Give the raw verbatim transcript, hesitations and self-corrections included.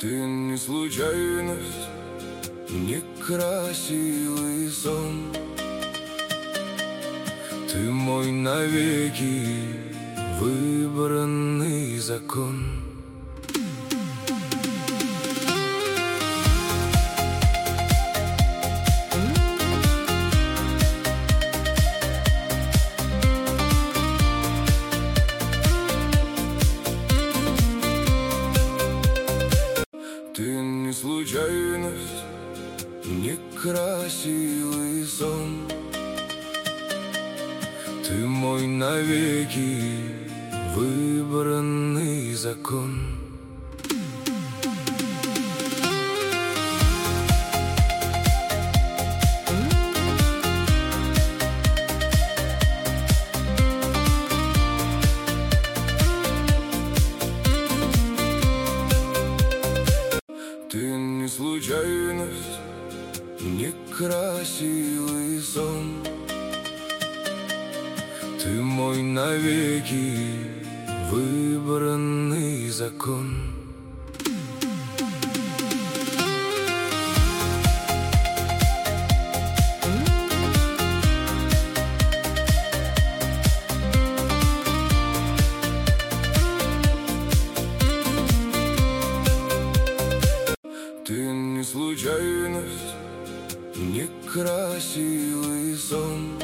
Ты не случайность, не красивый сон. Ты мой навеки выбранный закон. Ты не случайность, не красивый сон. Ты мой навеки выбранный закон. Ты не случайность, не красивый сон. Ты мой навеки выбранный закон. Ты не случайность, не красивый